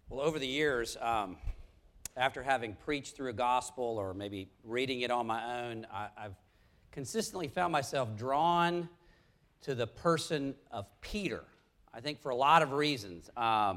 Well, over the years, after having preached through a gospel or maybe reading it on my own, I've consistently found myself drawn to the person of Peter. I think for a lot of reasons.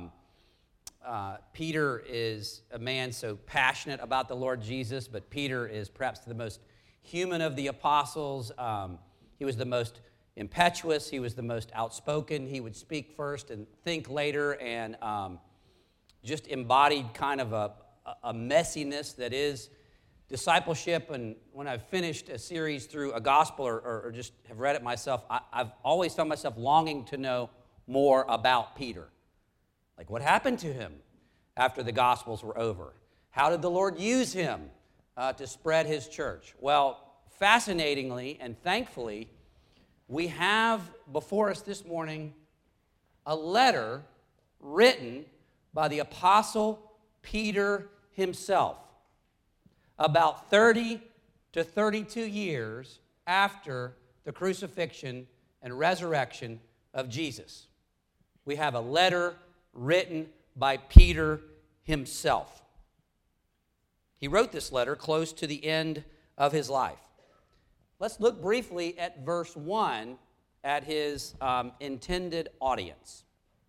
Peter is a man so passionate about the Lord Jesus, but Peter is perhaps the most human of the apostles. He was the most impetuous. He was the most outspoken. He would speak first and think later, and just embodied kind of a messiness that is discipleship. And when I've finished a series through a gospel or just have read it myself, I've always found myself longing to know more about Peter. Like, what happened to him after the Gospels were over? How did the Lord use him to spread his church? Well, fascinatingly and thankfully, we have before us this morning a letter written by the Apostle Peter himself about 30 to 32 years after the crucifixion and resurrection of Jesus. We have a letter written by Peter himself. He wrote this letter close to the end of his life. Let's look briefly at verse 1 at his intended audience.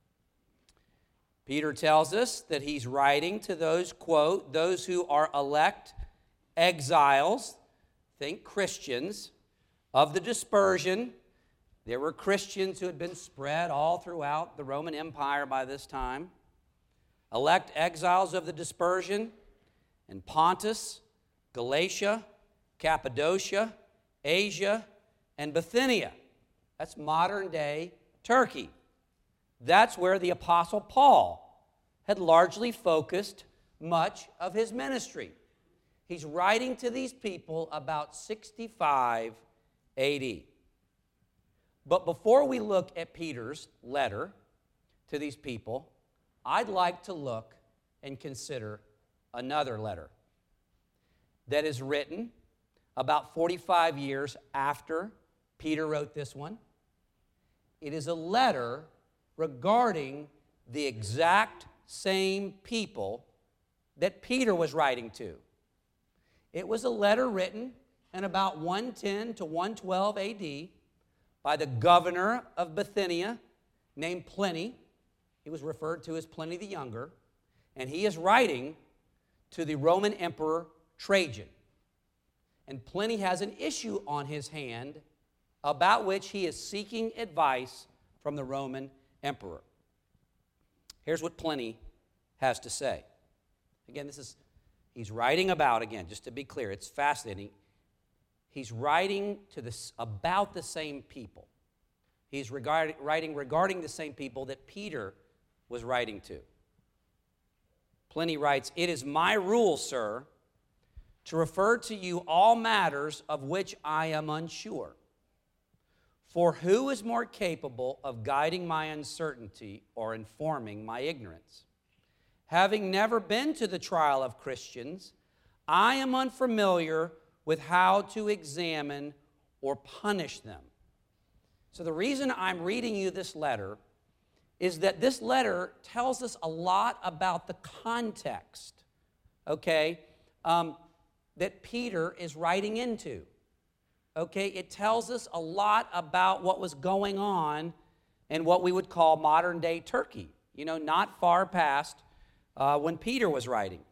Peter tells us that he's writing to those, quote, those who are elect exiles, think Christians, of the dispersion. There were Christians who had been spread all throughout the Roman Empire by this time. Elect exiles of the dispersion in Pontus, Galatia, Cappadocia, Asia, and Bithynia. That's modern-day Turkey. That's where the Apostle Paul had largely focused much of his ministry. He's writing to these people about 65 A.D. But before we look at Peter's letter to these people, I'd like to look and consider another letter that is written about 45 years after Peter wrote this one. It is a letter regarding the exact same people that Peter was writing to. It was a letter written in about 110 to 112 A.D. by the governor of Bithynia named Pliny. He was referred to as Pliny the Younger, and he is writing to the Roman Emperor Trajan. And Pliny has an issue on his hand about which he is seeking advice from the Roman emperor. Here's what Pliny has to say. Again, he's writing about, again, just to be clear, it's fascinating. He's writing about the same people. He's writing regarding the same people that Peter was writing to. Pliny writes, "It is my rule, sir, to refer to you all matters of which I am unsure. For who is more capable of guiding my uncertainty or informing my ignorance? Having never been to the trial of Christians, I am unfamiliar with how to examine or punish them." So the reason I'm reading you this letter is that this letter tells us a lot about the context, okay, that Peter is writing into. Okay, it tells us a lot about what was going on in what we would call modern-day Turkey, not far past when Peter was writing.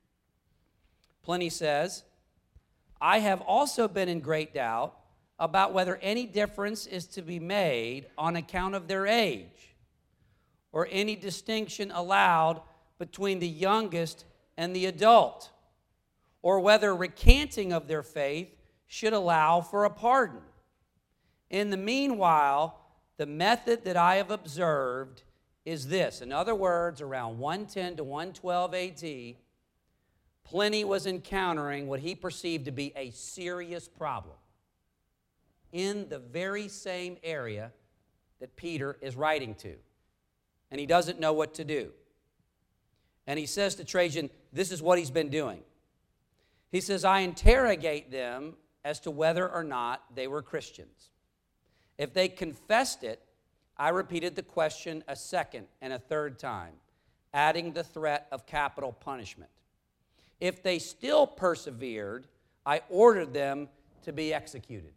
Pliny says, "I have also been in great doubt about whether any difference is to be made on account of their age, or any distinction allowed between the youngest and the adult, or whether recanting of their faith should allow for a pardon. In the meanwhile, the method that I have observed is this." In other words, around 110 to 112 A.D., Pliny was encountering what he perceived to be a serious problem in the very same area that Peter is writing to. And he doesn't know what to do. And he says to Trajan, this is what he's been doing. He says, "I interrogate them as to whether or not they were Christians. If they confessed it, I repeated the question a second and a third time. adding the threat of capital punishment. If they still persevered, I ordered them to be executed.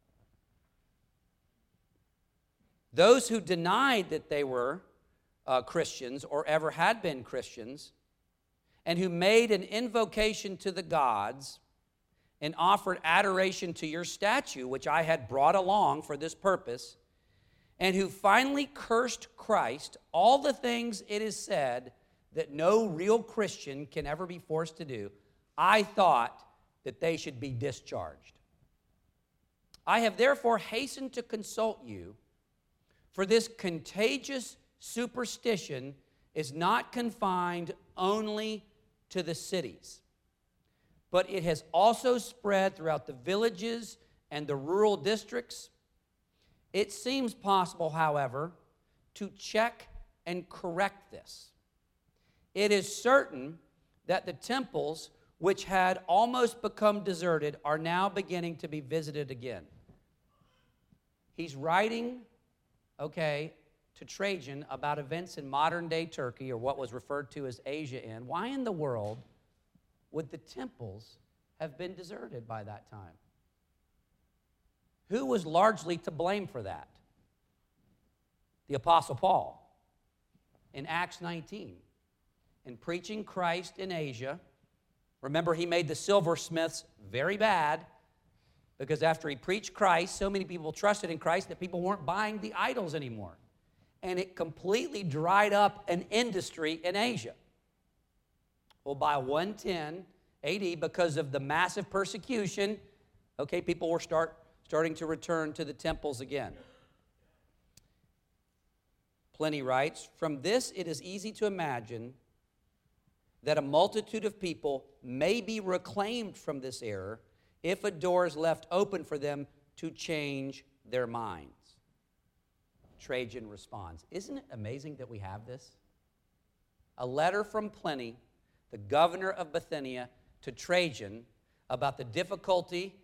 Those who denied that they were Christians or ever had been Christians, and who made an invocation to the gods and offered adoration to your statue, which I had brought along for this purpose, and who finally cursed Christ, all the things it is said that no real Christian can ever be forced to do, I thought that they should be discharged. I have therefore hastened to consult you, for this contagious superstition is not confined only to the cities, but it has also spread throughout the villages and the rural districts. It seems possible, however, to check and correct this. It is certain that the temples, which had almost become deserted, are now beginning to be visited again. He's writing, to Trajan about events in modern-day Turkey, or what was referred to as Asia. And why in the world would the temples have been deserted by that time? Who was largely to blame for that? The Apostle Paul. In Acts 19, in preaching Christ in Asia, remember he made the silversmiths very bad, because after he preached Christ, so many people trusted in Christ that people weren't buying the idols anymore. And it completely dried up an industry in Asia. Well, by 110 AD, because of the massive persecution, people were starting to return to the temples again. Pliny writes, from this it is easy to imagine that a multitude of people may be reclaimed from this error if a door is left open for them to change their minds. Trajan responds. Isn't it amazing that we have this? A letter from Pliny, the governor of Bithynia, to Trajan about the difficulty,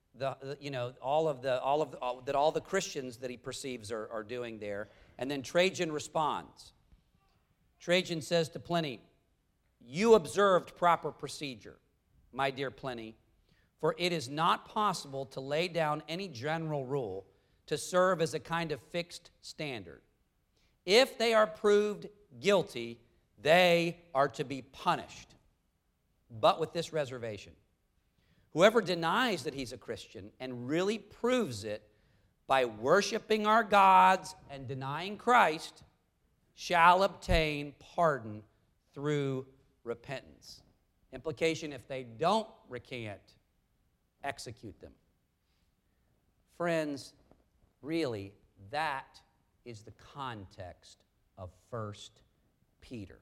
all the Christians that he perceives are doing there. And then Trajan responds. Trajan says to Pliny, you observed proper procedure, my dear Pliny, for it is not possible to lay down any general rule to serve as a kind of fixed standard. If they are proved guilty, they are to be punished, but with this reservation. Whoever denies that he's a Christian and really proves it by worshiping our gods and denying Christ shall obtain pardon through repentance. Implication, if they don't recant, execute them. Friends, really, that is the context of 1 Peter.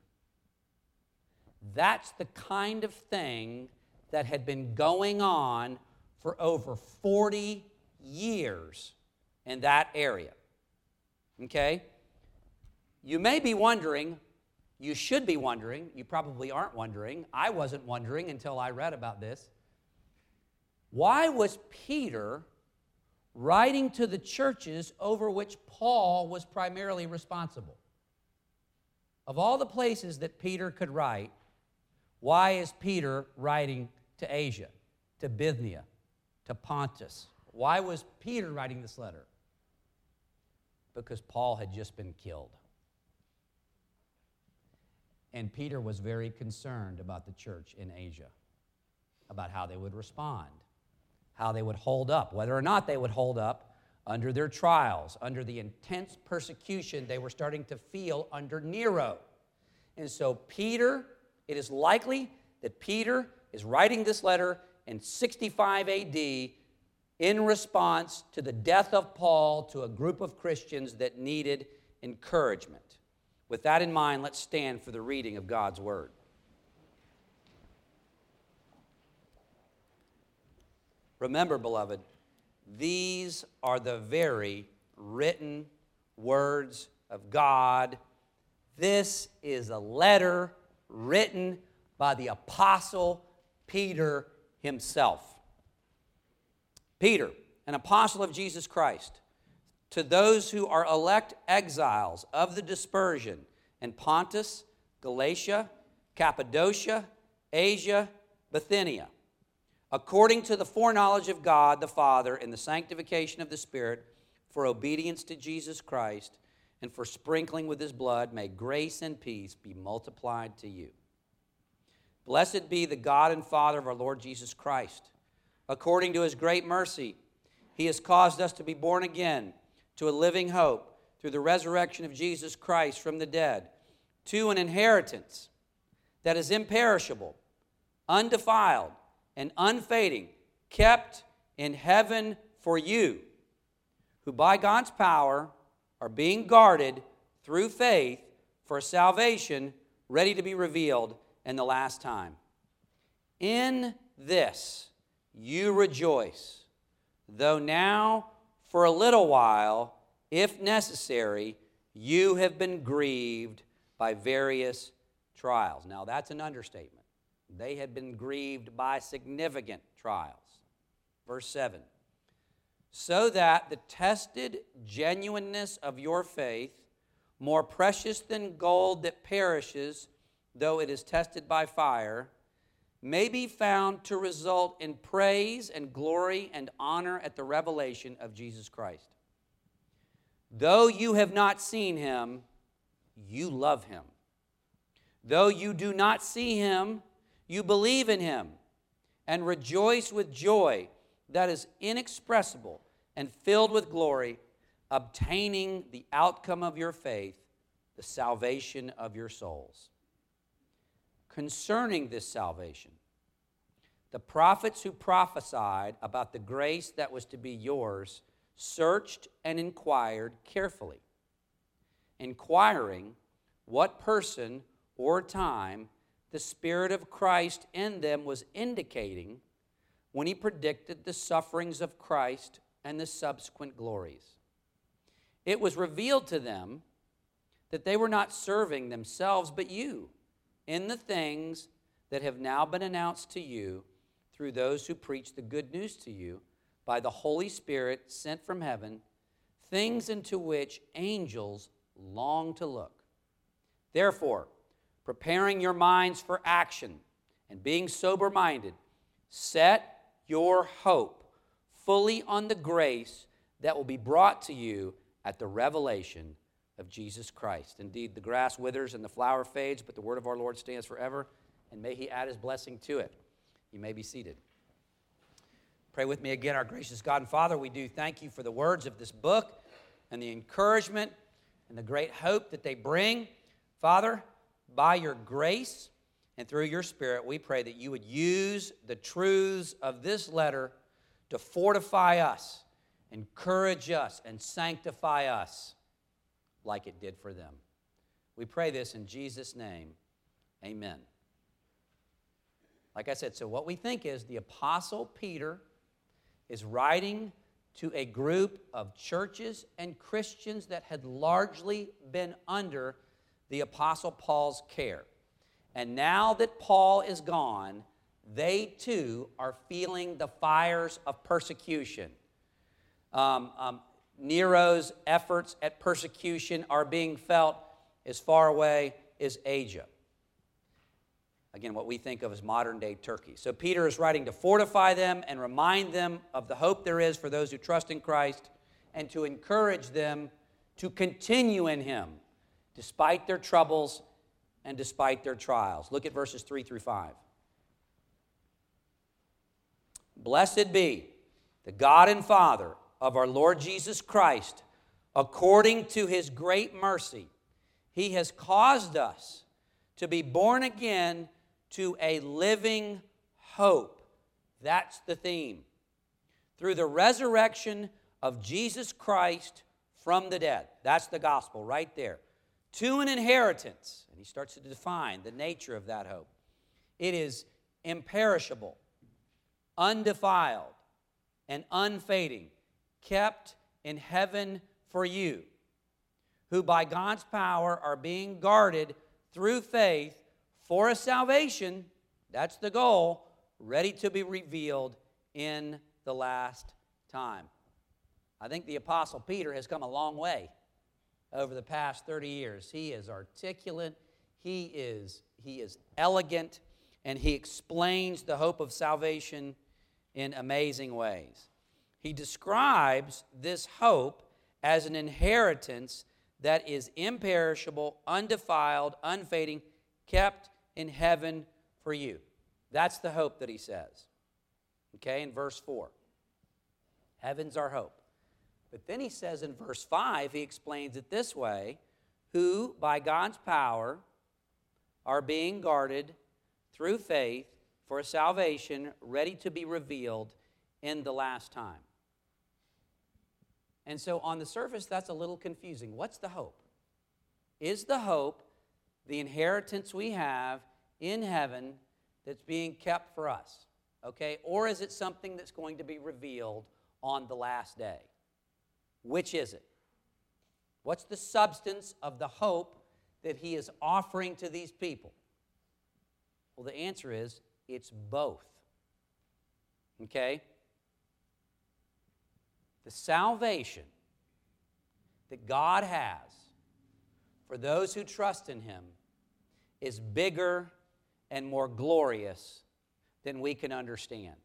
That's the kind of thing that had been going on for over 40 years in that area. Okay? You may be wondering, you should be wondering, you probably aren't wondering, I wasn't wondering until I read about this. Why was Peter writing to the churches over which Paul was primarily responsible? Of all the places that Peter could write, why is Peter writing to Asia, to Bithynia, to Pontus? Why was Peter writing this letter? Because Paul had just been killed. And Peter was very concerned about the church in Asia, about how they would respond, how they would hold up, whether or not they would hold up under their trials, under the intense persecution they were starting to feel under Nero. And so Peter, it is likely that Peter is writing this letter in 65 AD in response to the death of Paul to a group of Christians that needed encouragement. With that in mind, let's stand for the reading of God's Word. Remember, beloved, these are the very written words of God. This is a letter written by the Apostle Peter himself. Peter, an apostle of Jesus Christ, to those who are elect exiles of the dispersion in Pontus, Galatia, Cappadocia, Asia, Bithynia, according to the foreknowledge of God the Father and the sanctification of the Spirit, for obedience to Jesus Christ and for sprinkling with his blood, may grace and peace be multiplied to you. Blessed be the God and Father of our Lord Jesus Christ. According to his great mercy, he has caused us to be born again to a living hope through the resurrection of Jesus Christ from the dead, to an inheritance that is imperishable, undefiled, and unfading, kept in heaven for you, who by God's power are being guarded through faith for salvation ready to be revealed in the last time. In this you rejoice, though now for a little while, if necessary, you have been grieved by various trials. Now that's an understatement. They had been grieved by significant trials. Verse 7. So that the tested genuineness of your faith, more precious than gold that perishes, though it is tested by fire, may be found to result in praise and glory and honor at the revelation of Jesus Christ. Though you have not seen him, you love him. Though you do not see him, you believe in him and rejoice with joy that is inexpressible and filled with glory, obtaining the outcome of your faith, the salvation of your souls. Concerning this salvation, the prophets who prophesied about the grace that was to be yours searched and inquired carefully, inquiring what person or time the Spirit of Christ in them was indicating when he predicted the sufferings of Christ and the subsequent glories. It was revealed to them that they were not serving themselves but you in the things that have now been announced to you through those who preach the good news to you by the Holy Spirit sent from heaven, things into which angels long to look. Therefore, preparing your minds for action and being sober-minded, set your hope fully on the grace that will be brought to you at the revelation of Jesus Christ. Indeed, the grass withers and the flower fades, but the word of our Lord stands forever, and may he add his blessing to it. You may be seated. Pray with me again. Our gracious God and Father, we do thank you for the words of this book and the encouragement and the great hope that they bring. Father, by your grace and through your Spirit, we pray that you would use the truths of this letter to fortify us, encourage us, and sanctify us like it did for them. We pray this in Jesus' name. Amen. Like I said, so what we think is the Apostle Peter is writing to a group of churches and Christians that had largely been under the Apostle Paul's care. And now that Paul is gone, they too are feeling the fires of persecution. Nero's efforts at persecution are being felt as far away as Asia. Again, what we think of as modern-day Turkey. So Peter is writing to fortify them and remind them of the hope there is for those who trust in Christ and to encourage them to continue in him despite their troubles and despite their trials. Look at verses 3 through 5. Blessed be the God and Father of our Lord Jesus Christ. According to his great mercy, he has caused us to be born again to a living hope. That's the theme. Through the resurrection of Jesus Christ from the dead. That's the gospel right there. To an inheritance. And he starts to define the nature of that hope. It is imperishable, undefiled, and unfading, kept in heaven for you, who by God's power are being guarded through faith for a salvation, that's the goal, ready to be revealed in the last time. I think the Apostle Peter has come a long way over the past 30 years. He is articulate. he is elegant, and he explains the hope of salvation in amazing ways. He describes this hope as an inheritance that is imperishable, undefiled, unfading, kept in heaven for you. That's the hope that he says. Okay, in verse 4. Heaven's our hope. But then he says in verse 5, he explains it this way, who by God's power are being guarded through faith for a salvation ready to be revealed in the last time. And so on the surface, that's a little confusing. What's the hope? Is the hope the inheritance we have in heaven that's being kept for us? Okay? Or is it something that's going to be revealed on the last day? Which is it? What's the substance of the hope that he is offering to these people? Well, the answer is it's both. Okay? The salvation that God has for those who trust in him is bigger and more glorious than we can understand.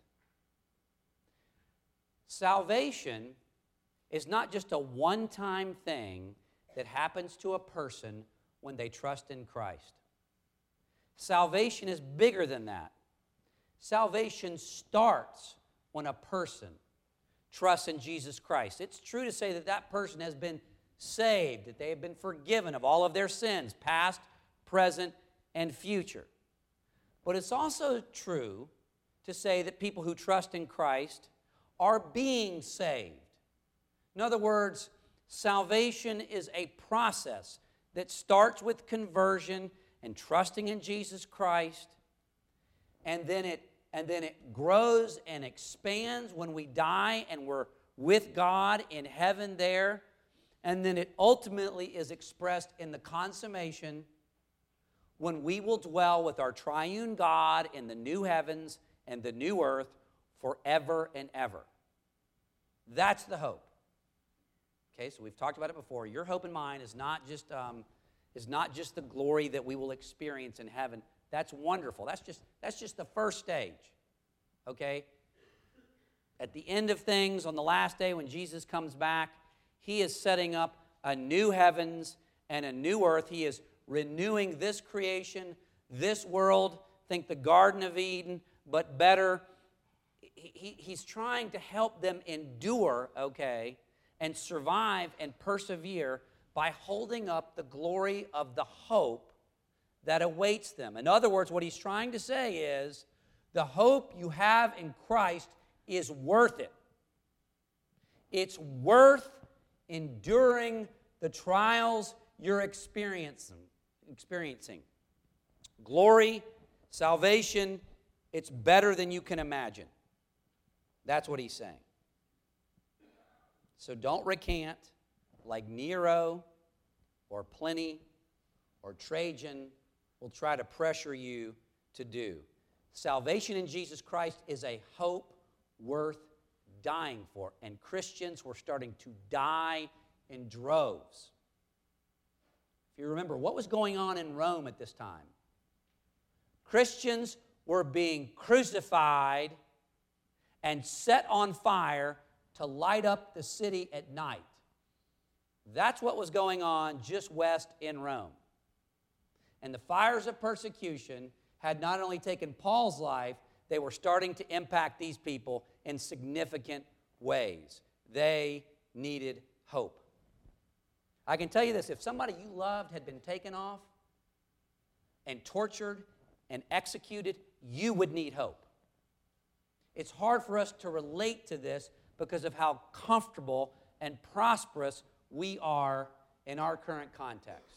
Salvation is not just a one-time thing that happens to a person when they trust in Christ. Salvation is bigger than that. Salvation starts when a person trusts in Jesus Christ. It's true to say that that person has been saved, that they have been forgiven of all of their sins, past, present, and future. But it's also true to say that people who trust in Christ are being saved. In other words, salvation is a process that starts with conversion and trusting in Jesus Christ, and then it grows and expands when we die and we're with God in heaven there, and then it ultimately is expressed in the consummation when we will dwell with our triune God in the new heavens and the new earth forever and ever. That's the hope. Okay, so we've talked about it before. Your hope and mine is not just the glory that we will experience in heaven. That's wonderful. That's just the first stage. Okay? At the end of things, on the last day when Jesus comes back, he is setting up a new heavens and a new earth. He is renewing this creation, this world. Think the Garden of Eden, but better. He's trying to help them endure, okay, and survive and persevere by holding up the glory of the hope that awaits them. In other words, what he's trying to say is, the hope you have in Christ is worth it. It's worth enduring the trials you're experiencing. Glory, salvation, it's better than you can imagine. That's what he's saying. So don't recant like Nero or Pliny or Trajan will try to pressure you to do. Salvation in Jesus Christ is a hope worth dying for. And Christians were starting to die in droves. If you remember, what was going on in Rome at this time? Christians were being crucified and set on fire to light up the city at night. That's what was going on just west in Rome. And the fires of persecution had not only taken Paul's life, they were starting to impact these people in significant ways. They needed hope. I can tell you this, if somebody you loved had been taken off and tortured and executed, you would need hope. It's hard for us to relate to this because of how comfortable and prosperous we are in our current context.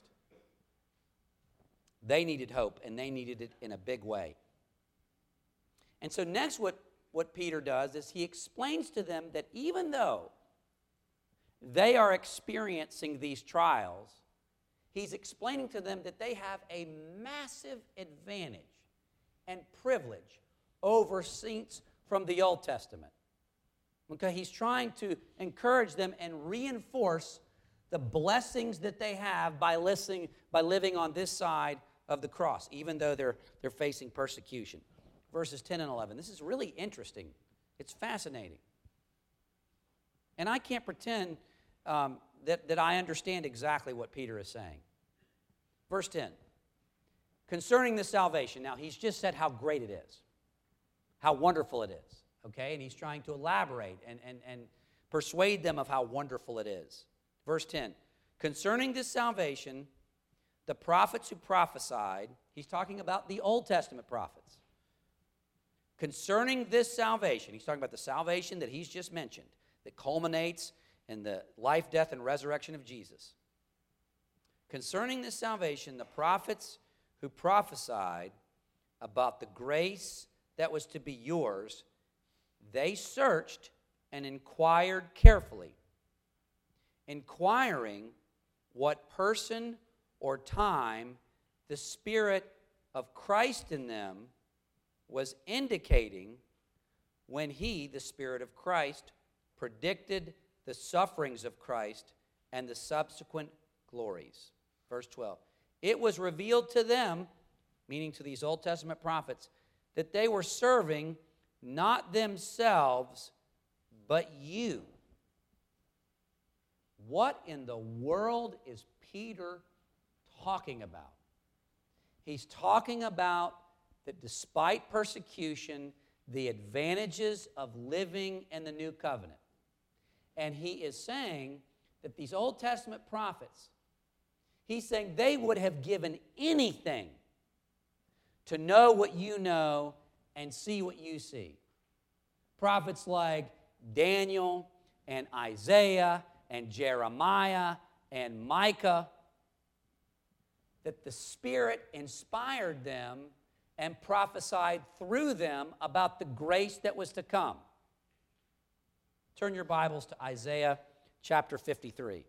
They needed hope, and they needed it in a big way. And so next what Peter does is he explains to them that even though they are experiencing these trials, he's explaining to them that they have a massive advantage and privilege over saints from the Old Testament. Okay, he's trying to encourage them and reinforce the blessings that they have by living on this side of the cross, even though they're facing persecution. Verses 10 and 11. This is really interesting. It's fascinating. And I can't pretend that I understand exactly what Peter is saying. Verse 10. Concerning the salvation. Now, he's just said how great it is, how wonderful it is. Okay? And he's trying to elaborate and persuade them of how wonderful it is. Verse 10. Concerning this salvation, the prophets who prophesied, he's talking about the Old Testament prophets. Concerning this salvation, he's talking about the salvation that he's just mentioned, that culminates in the life, death, and resurrection of Jesus. Concerning this salvation, the prophets who prophesied about the grace that was to be yours, they searched and inquired carefully, inquiring what person or time the Spirit of Christ in them was indicating when he, the Spirit of Christ, predicted the sufferings of Christ and the subsequent glories. Verse 12. It was revealed to them, meaning to these Old Testament prophets, that they were serving not themselves, but you. What in the world is Peter talking about? He's talking about that despite persecution, the advantages of living in the new covenant. And he is saying that these Old Testament prophets, he's saying they would have given anything to know what you know and see what you see. Prophets like Daniel and Isaiah and Jeremiah and Micah, that the Spirit inspired them and prophesied through them about the grace that was to come. Turn your Bibles to Isaiah chapter 53.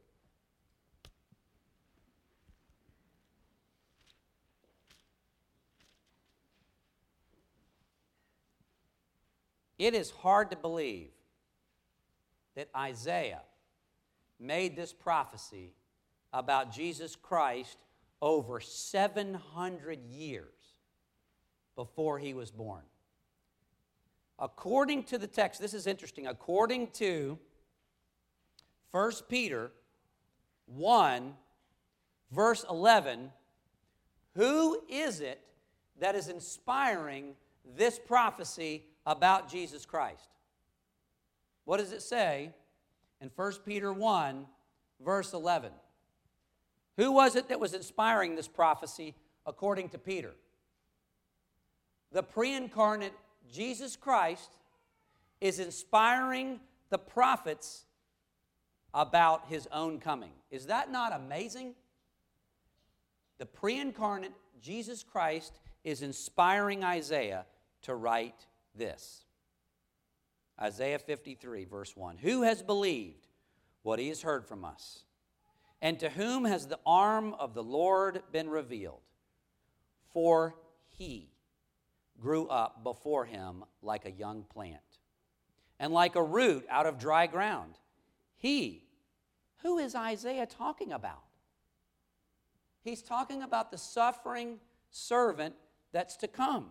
It is hard to believe that Isaiah made this prophecy about Jesus Christ over 700 years before he was born. According to the text, this is interesting, according to 1 Peter 1, verse 11, who is it that is inspiring this prophecy about Jesus Christ? What does it say in 1 Peter 1, verse 11? Who was it that was inspiring this prophecy according to Peter? The pre-incarnate Jesus Christ is inspiring the prophets about his own coming. Is that not amazing? The pre-incarnate Jesus Christ is inspiring Isaiah to write this. Isaiah 53, verse 1. Who has believed what he has heard from us? And to whom has the arm of the Lord been revealed? For he grew up before him like a young plant, and like a root out of dry ground. He, who is Isaiah talking about? He's talking about the suffering servant that's to come.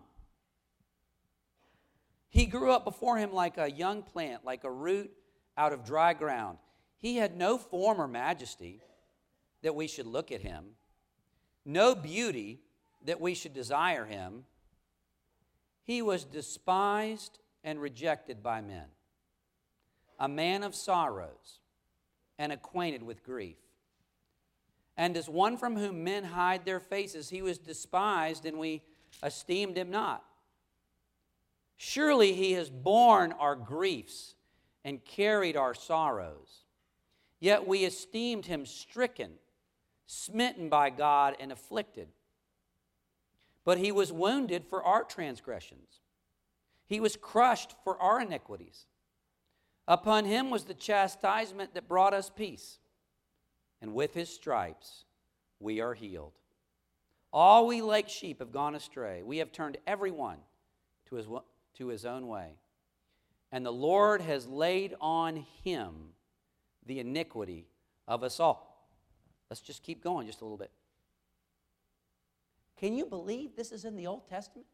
He grew up before him like a young plant, like a root out of dry ground. He had no form or majesty that we should look at him, no beauty that we should desire him. He was despised and rejected by men, a man of sorrows and acquainted with grief. And as one from whom men hide their faces, he was despised, and we esteemed him not. Surely he has borne our griefs and carried our sorrows. Yet we esteemed him stricken, smitten by God, and afflicted. But he was wounded for our transgressions. He was crushed for our iniquities. Upon him was the chastisement that brought us peace, and with his stripes we are healed. All we like sheep have gone astray. We have turned every one to his own way. And the Lord has laid on him the iniquity of us all. Let's just keep going just a little bit. Can you believe this is in the Old Testament?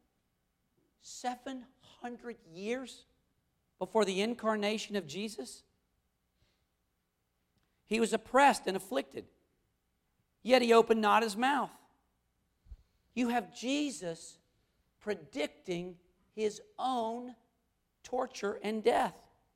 700 years before the incarnation of Jesus? He was oppressed and afflicted, yet he opened not his mouth. You have Jesus predicting his own torture and death.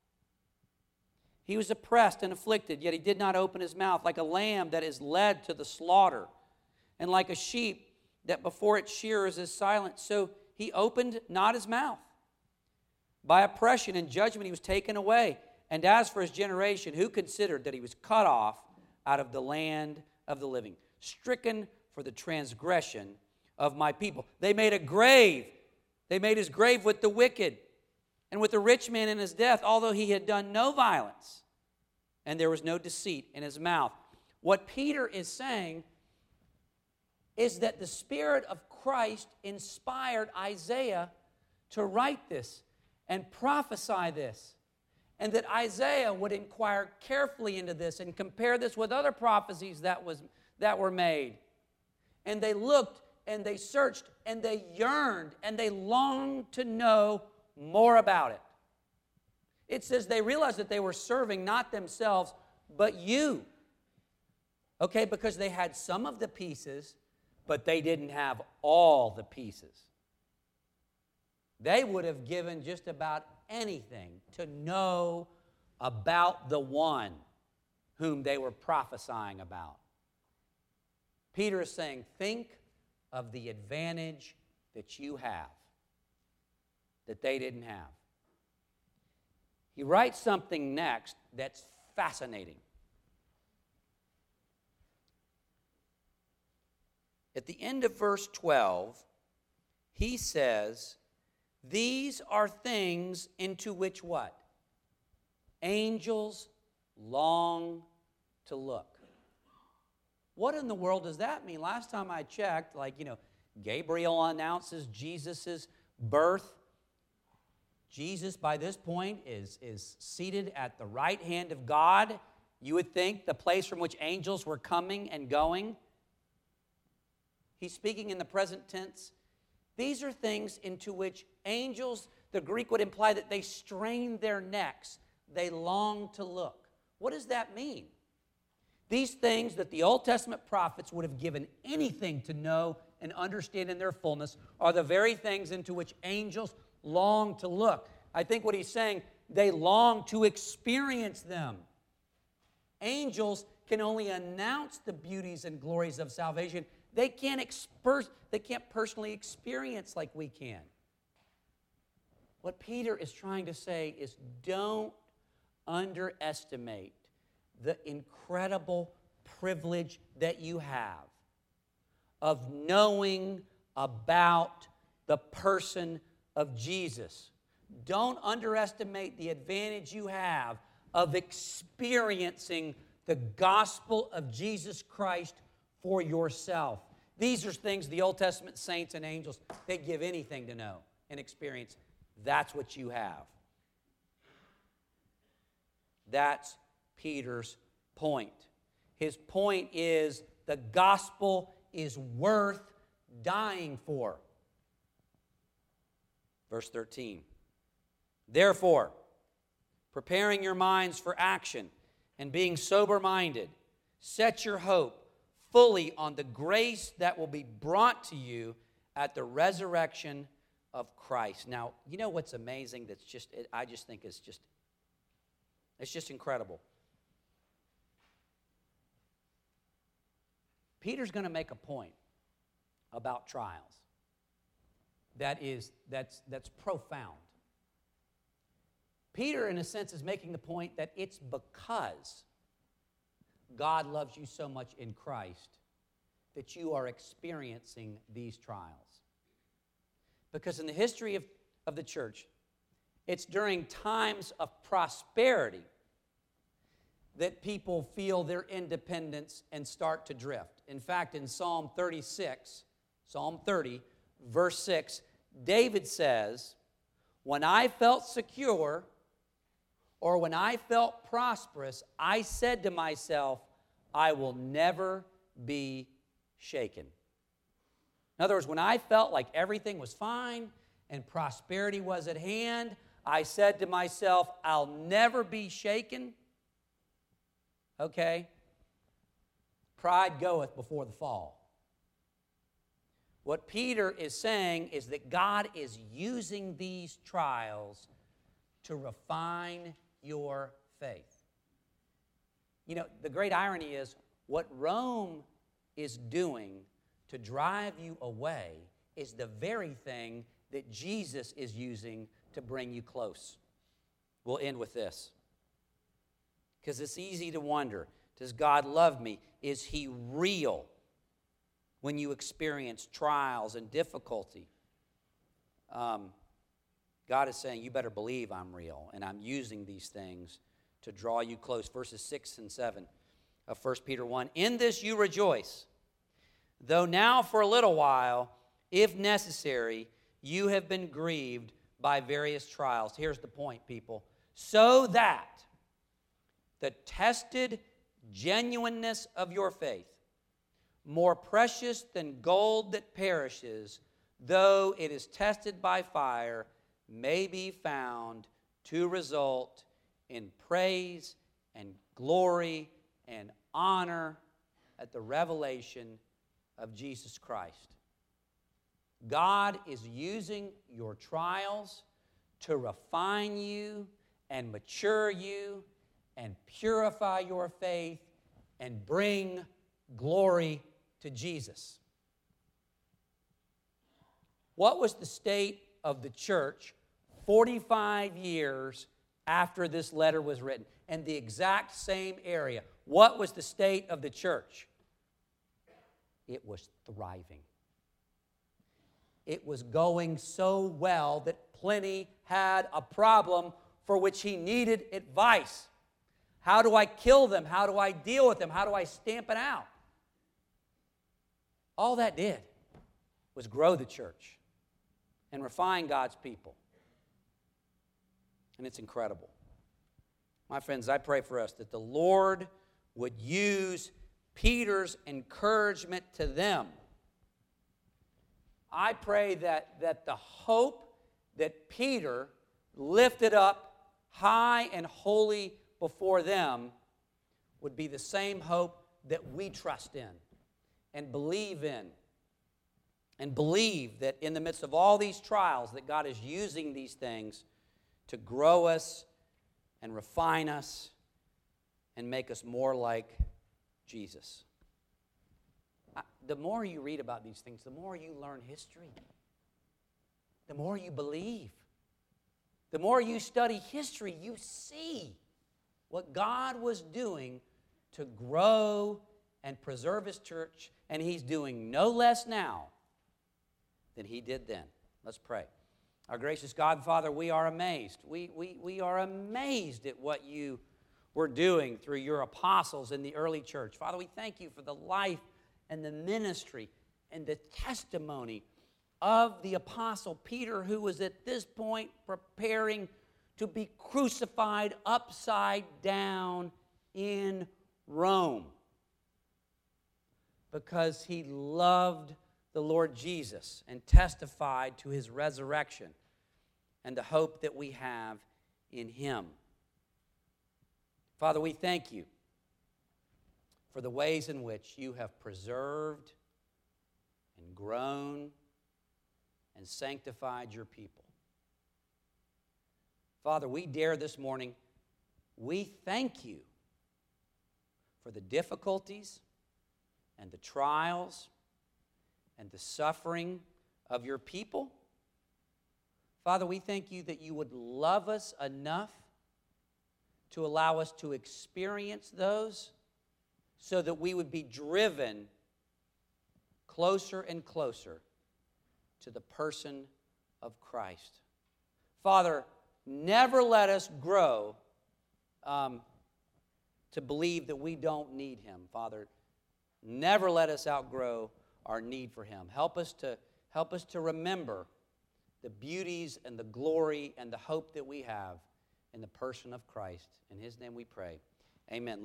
He was oppressed and afflicted, yet he did not open his mouth, like a lamb that is led to the slaughter, and like a sheep that before its shearers is silent. So he opened not his mouth. By oppression and judgment he was taken away. And as for his generation, who considered that he was cut off out of the land of the living, stricken for the transgression of my people? They made a grave. They made his grave with the wicked and with the rich man in his death, although he had done no violence, and there was no deceit in his mouth. What Peter is saying is that the Spirit of Christ inspired Isaiah to write this and prophesy this, and that Isaiah would inquire carefully into this and compare this with other prophecies that were made. And they looked and they searched and they yearned and they longed to know more about it. It says they realized that they were serving not themselves, but you. Okay, because they had some of the pieces, but they didn't have all the pieces. They would have given just about anything to know about the one whom they were prophesying about. Peter is saying, think of the advantage that you have that they didn't have. He writes something next that's fascinating. At the end of verse 12, he says, these are things into which what? Angels long to look. What in the world does that mean? Last time I checked, Gabriel announces Jesus' birth. Jesus, by this point, is seated at the right hand of God. You would think the place from which angels were coming and going. He's speaking in the present tense. These are things into which angels, the Greek would imply that they strain their necks. They long to look. What does that mean? These things that the Old Testament prophets would have given anything to know and understand in their fullness are the very things into which angels long to look. I think what he's saying, they long to experience them. Angels can only announce the beauties and glories of salvation. They can't personally experience like we can. What Peter is trying to say is don't underestimate the incredible privilege that you have of knowing about the person of Jesus. Don't underestimate the advantage you have of experiencing the gospel of Jesus Christ for yourself. These are things the Old Testament saints and angels, they'd give anything to know and experience. That's what you have. That's Peter's point. His point is the gospel is worth dying for. Verse 13. Therefore, preparing your minds for action and being sober-minded, set your hope fully on the grace that will be brought to you at the resurrection of Christ. Now, you know what's amazing I just think it's just incredible. Peter's going to make a point about trials that's profound. Peter, in a sense, is making the point that it's because God loves you so much in Christ that you are experiencing these trials. Because in the history of the church, it's during times of prosperity that people feel their independence and start to drift. In fact, in Psalm 30, verse 6, David says, when I felt secure or when I felt prosperous, I said to myself, I will never be shaken. In other words, when I felt like everything was fine and prosperity was at hand, I said to myself, I'll never be shaken. Okay? Pride goeth before the fall. What Peter is saying is that God is using these trials to refine your faith. You know, the great irony is what Rome is doing to drive you away is the very thing that Jesus is using to bring you close. We'll end with this. Because it's easy to wonder, does God love me? Is He real when you experience trials and difficulty? God is saying, you better believe I'm real, and I'm using these things to draw you close. Verses 6 and 7 of 1 Peter 1. In this you rejoice, though now for a little while, if necessary, you have been grieved by various trials. Here's the point, people. So that the tested genuineness of your faith, more precious than gold that perishes, though it is tested by fire, may be found to result in praise and glory and honor at the revelation of Jesus Christ. God is using your trials to refine you and mature you and purify your faith and bring glory to Jesus. What was the state of the church 45 years after this letter was written? In the exact same area. What was the state of the church? It was thriving. It was going so well that Pliny had a problem for which he needed advice. How do I kill them? How do I deal with them? How do I stamp it out? All that did was grow the church and refine God's people. And it's incredible. My friends, I pray for us that the Lord would use Peter's encouragement to them. I pray that the hope that Peter lifted up high and holy before them would be the same hope that we trust in and believe in. And believe that in the midst of all these trials that God is using these things to grow us and refine us and make us more like Jesus. The more you read about these things, the more you learn history. The more you believe. The more you study history, you see what God was doing to grow and preserve His church, and He's doing no less now than He did then. Let's pray. Our gracious God and Father, we are amazed. We are amazed at what you were doing through your apostles in the early church. Father, we thank you for the life and the ministry and the testimony of the apostle Peter, who was at this point preparing to be crucified upside down in Rome because he loved the Lord Jesus and testified to His resurrection and the hope that we have in Him. Father, we thank you for the ways in which you have preserved and grown and sanctified your people. Father, we dare this morning, we thank you for the difficulties and the trials and the suffering of your people. Father, we thank you that you would love us enough to allow us to experience those so that we would be driven closer and closer to the person of Christ. Father, never let us grow to believe that we don't need Him. Father, never let us outgrow our need for Him. Help us to remember the beauties and the glory and the hope that we have in the person of Christ. In His name we pray. Amen.